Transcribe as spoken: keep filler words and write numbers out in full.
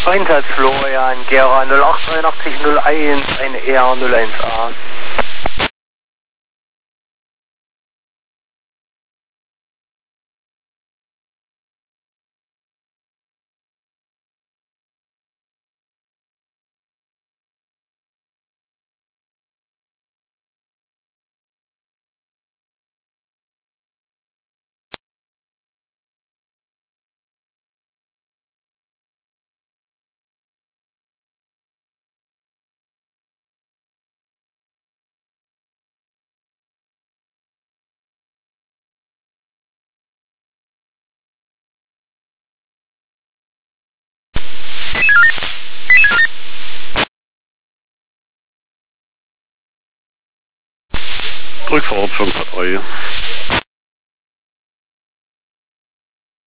Einsatz Florian, Gera null acht neunundachtzig null eins, ein R null eins A. Rückverortung hat Reue.